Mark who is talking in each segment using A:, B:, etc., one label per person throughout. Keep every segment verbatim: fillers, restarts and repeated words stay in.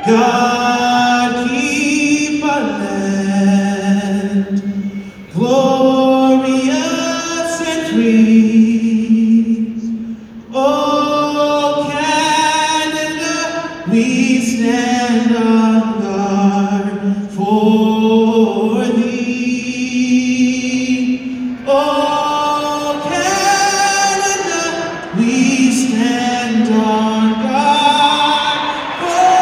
A: God keep our land glorious and free. Oh, Canada, we stand on guard for thee. Oh, Canada, we stand on guard for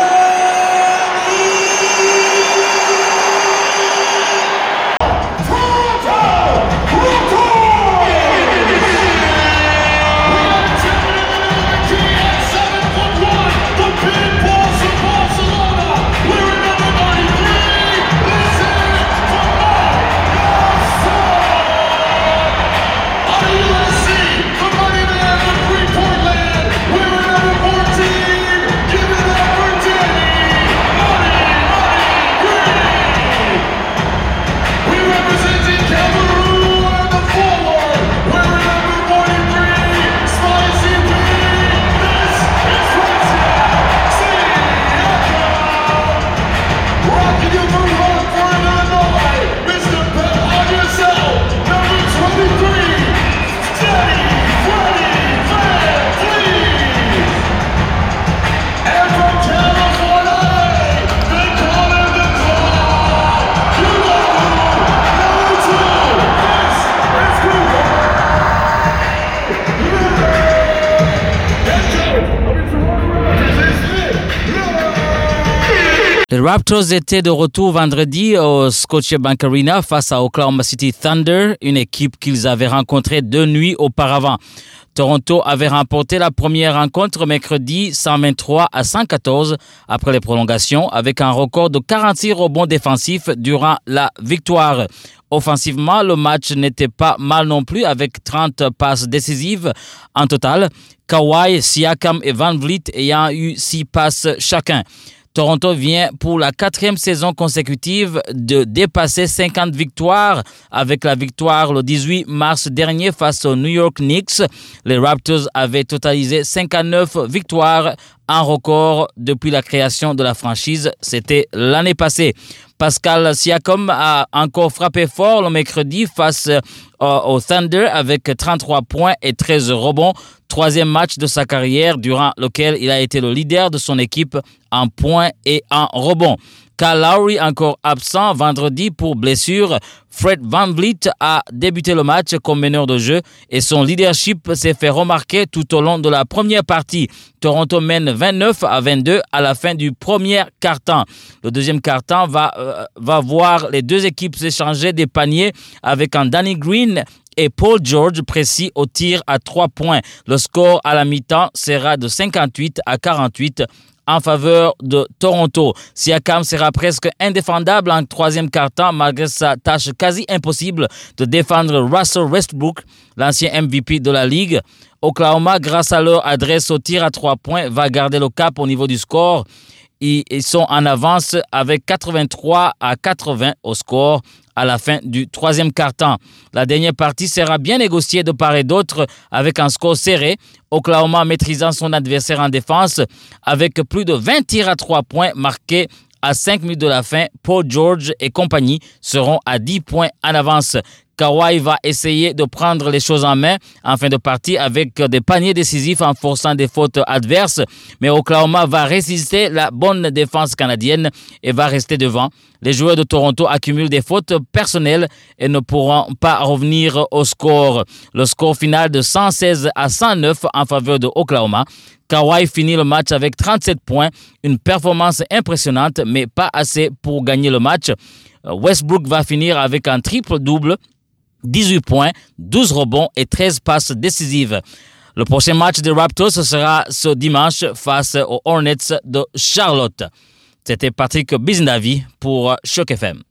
B: Les Raptors étaient de retour vendredi au Scotiabank Arena face à Oklahoma City Thunder, une équipe qu'ils avaient rencontrée deux nuits auparavant. Toronto avait remporté la première rencontre mercredi cent vingt-trois à cent quatorze après les prolongations avec un record de quarante-six rebonds défensifs durant la victoire. Offensivement, le match n'était pas mal non plus avec trente passes décisives en total. Kawhi, Siakam et Van Vliet ayant eu six passes chacun. Toronto vient pour la quatrième saison consécutive de dépasser cinquante victoires avec la victoire le dix-huit mars dernier face aux New York Knicks. Les Raptors avaient totalisé cinquante-neuf victoires, un record depuis la création de la franchise. C'était l'année passée. Pascal Siakam a encore frappé fort le mercredi face au Thunder avec trente-trois points et treize rebonds. Troisième match de sa carrière durant lequel il a été le leader de son équipe en points et en rebonds. Kyle Lowry, encore absent vendredi pour blessure, Fred VanVleet a débuté le match comme meneur de jeu et son leadership s'est fait remarquer tout au long de la première partie. Toronto mène vingt-neuf à vingt-deux à la fin du premier quart-temps. Le deuxième quart-temps va, euh, va voir les deux équipes s'échanger des paniers avec un Danny Green et Paul George précis au tir à trois points. Le score à la mi-temps sera de cinquante-huit à quarante-huit en faveur de Toronto. Siakam sera presque indéfendable en troisième quart-temps malgré sa tâche quasi impossible de défendre Russell Westbrook, l'ancien M V P de la Ligue. Oklahoma, grâce à leur adresse au tir à trois points, va garder le cap au niveau du score. Ils sont en avance avec quatre-vingt-trois à quatre-vingts au score à la fin du troisième quart-temps. La dernière partie sera bien négociée de part et d'autre avec un score serré. Oklahoma maîtrisant son adversaire en défense avec plus de vingt tirs à trois points marqués à cinq minutes de la fin. Paul George et compagnie seront à dix points en avance. Kawhi va essayer de prendre les choses en main en fin de partie avec des paniers décisifs en forçant des fautes adverses. Mais Oklahoma va résister la bonne défense canadienne et va rester devant. Les joueurs de Toronto accumulent des fautes personnelles et ne pourront pas revenir au score. Le score final de cent seize à cent neuf en faveur de Oklahoma. Kawhi finit le match avec trente-sept points, une performance impressionnante mais pas assez pour gagner le match. Westbrook va finir avec un triple-double, dix-huit points, douze rebonds et treize passes décisives. Le prochain match des Raptors ce sera ce dimanche face aux Hornets de Charlotte. C'était Patrick Bizindavi pour Choc F M.